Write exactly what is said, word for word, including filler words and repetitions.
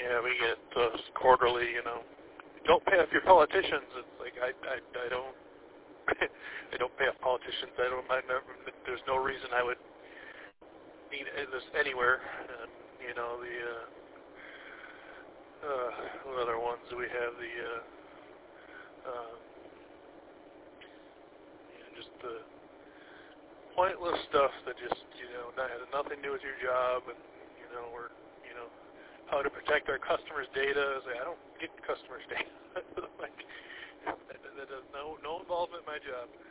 yeah, we get uh, quarterly, you know, don't pay off your politicians. It's like, I, I, I don't, I don't pay off politicians. I don't, I never, there's no reason I would need this anywhere. And, you know, the, uh, uh, what other ones do we have? The, uh, uh, you know, just the pointless stuff that just, you know, not, has nothing to do with your job, and, you know, we're, you know, how to protect our customers' data. It's like, I don't get customers' data. Like, that, that has no, no involvement in my job.